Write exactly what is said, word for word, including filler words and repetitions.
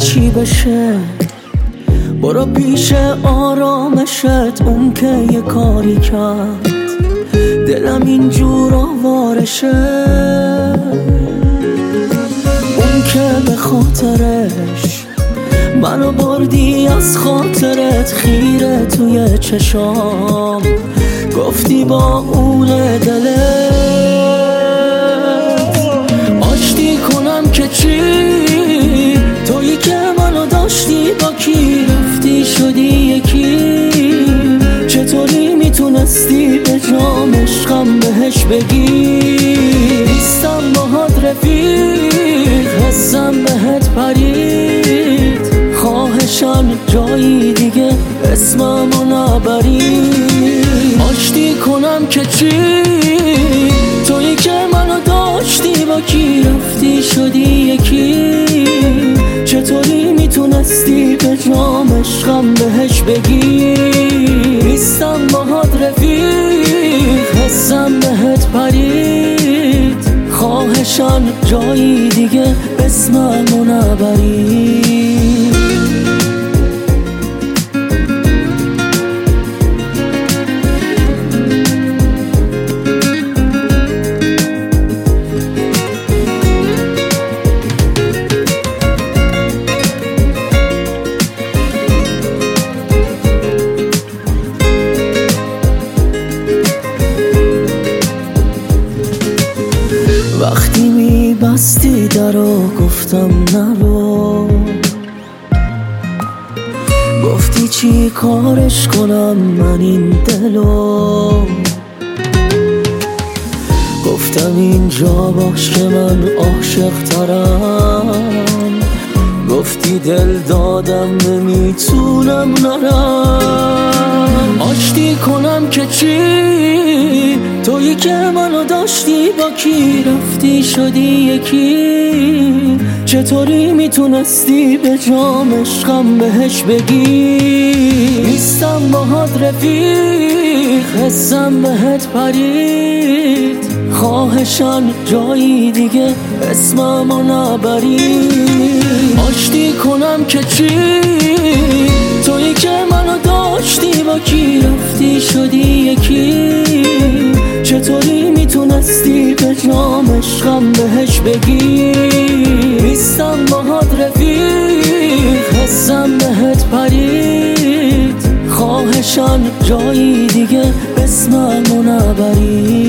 چی بشه برو پیش آرامشت، اون که یه کاری کرد دلم اینجور آوارشه، اون که به خاطرش منو بردی از خاطرت، خیره توی چشام گفتی با اون دلت آشتی کنم که چی، تویی که منو داشتی با کی رفتی شدی یکی، چطوری میتونستی به جام عشقم بهش بگی نیستم باهات رفیق، حسم بهت پرید، خواهشم جایی دیگه اسممو نبری. آشتی کنم که چی، تویی که منو داشتی با کی رفتی شدی یکی، چطوری میتونستی به جام عشقم بهش بگی نیستم باهات رفیق، حسم بهت پرید، خواهشم جایی دیگه اسممو نبری. وقتی میبستی درو گفتم نرو، گفتی چی کارش کنم من این دلو، گفتم اینجا باش که من عاشق ترم، گفتی دل دادم نمیتونم نرم. آشتی کنم که چی، تویی که منو داشتی با کی رفتی شدی یکی، چطوری میتونستی به جام عشقم بهش بگی نیستم باهات رفیق، حسم بهت پرید، خواهشم جایی دیگه اسممو نبری. آشتی کنم که چی، تویی که منو داشتی با کی رفتی شدی یکی، چطوری میتونستی به جام عشقم بهش بگی نیستم باهات رفیق، حسم بهت پرید، خواهشم جایی دیگه اسممو نبری.